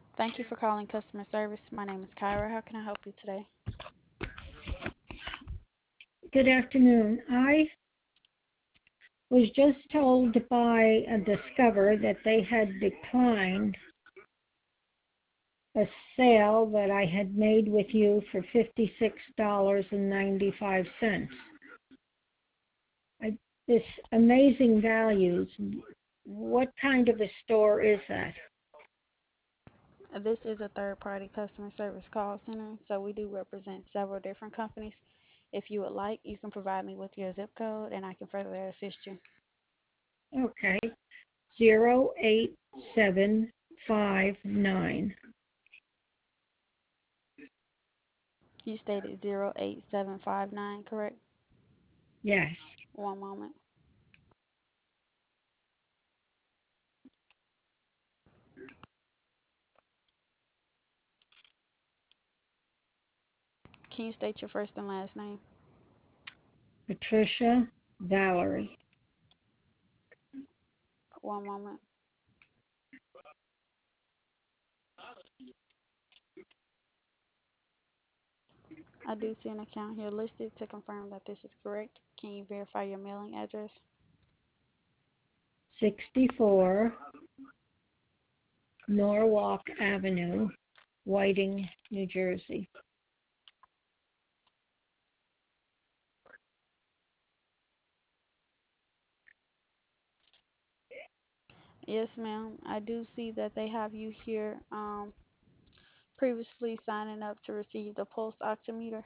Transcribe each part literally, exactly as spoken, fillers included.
Thank you for calling customer service. My name is Kyra. How can I help you today? Good afternoon. I was just told by a Discover that they had declined a sale that I had made with you for fifty-six dollars and ninety-five cents. I, this amazing values. What kind of a store is that? Uh, This is a third party customer service call center, so we do represent several different companies. If you would like, you can provide me with your zip code and I can further assist you. Okay. Zero eight seven five nine. You stated zero eight seven five nine, correct? Yes. One moment. Can you state your first and last name? Patricia Valerie. One moment. I do see an account here listed. To confirm that this is correct, can you verify your mailing address? sixty-four Norwalk Avenue, Whiting, New Jersey. Yes, ma'am. I do see that they have you here um, previously signing up to receive the pulse oximeter.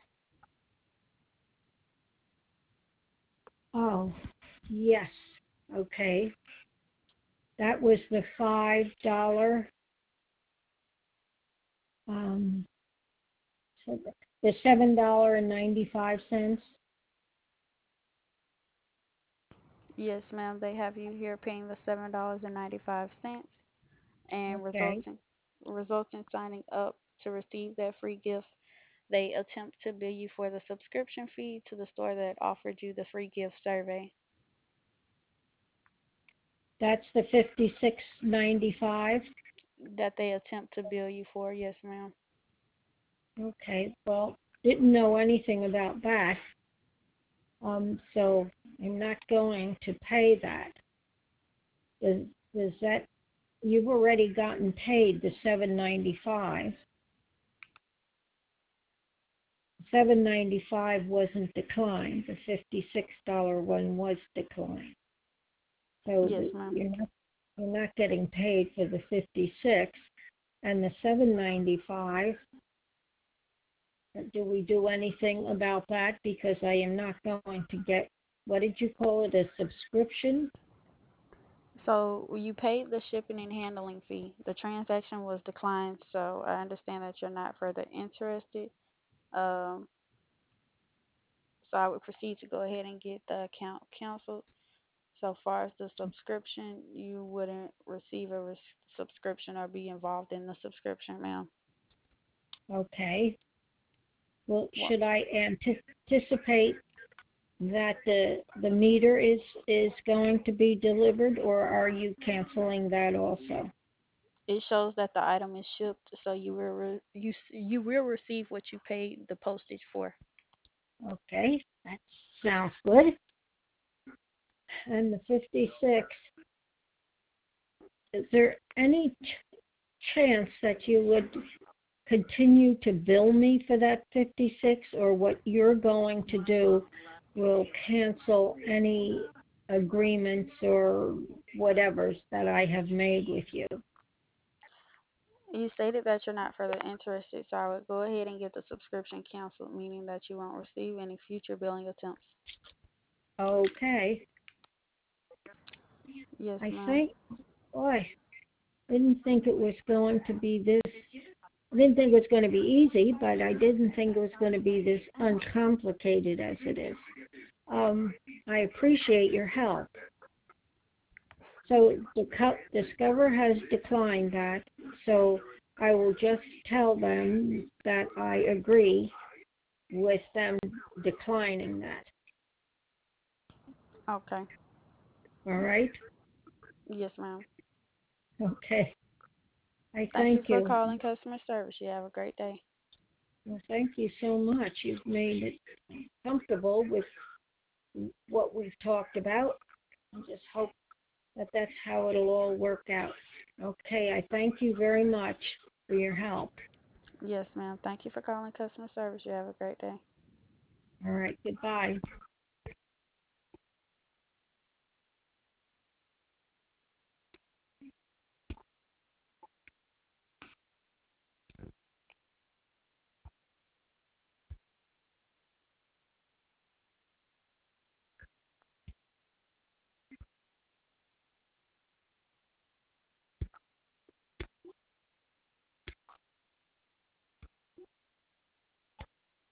Oh, yes. Okay. That was the five dollar. Um, so the seven dollar and ninety five cents. Yes, ma'am. They have you here paying the seven dollars and ninety five cents, and Okay. resulting results in signing up to receive that free gift. They attempt to bill you for the subscription fee to the store that offered you the free gift survey. That's the fifty six ninety five. That they attempt to bill you for. Yes, ma'am. Okay. Well, didn't know anything about that. Um, so I'm not going to pay that. Does does that you've already gotten paid the seven ninety five. Seven ninety five wasn't declined. The fifty six dollar one was declined. So Yes, the, ma'am. you're not you're not getting paid for the fifty six and the seven ninety five. Do we do anything about that? Because I am not going to get, what did you call it, a subscription? So you paid the shipping and handling fee. The transaction was declined, so I understand that you're not further interested. Um, so I would proceed to go ahead and get the account canceled. So far as the subscription, you wouldn't receive a res- subscription or be involved in the subscription, ma'am. Okay. Well, What? should I anticipate that the the meter is is going to be delivered, or are you canceling that also? It shows that the item is shipped, so you will re- you s- you will receive what you paid the postage for. Okay, that sounds good. And the fifty-six, is there any ch- chance that you would continue to bill me for that fifty-six, or what you're going to do will cancel any agreements or whatevers that I have made with you? You stated that you're not further interested, so I would go ahead and get the subscription canceled, meaning that you won't receive any future billing attempts. Okay, Yes, I ma'am. think, boy, didn't think it was going to be this, I didn't think it was going to be easy, but I didn't think it was going to be this uncomplicated as it is. Um, I appreciate your help. So the Discover has declined that, so I will just tell them that I agree with them declining that. Okay. All right? Yes, ma'am. Okay. I Thank you thank for you. calling customer service. You have a great day. Well, thank you so much. You've made it comfortable with what we've talked about. I just hope that that's how it'll all work out. Okay, I thank you very much for your help. Yes, ma'am. Thank you for calling customer service. You have a great day. All right, goodbye.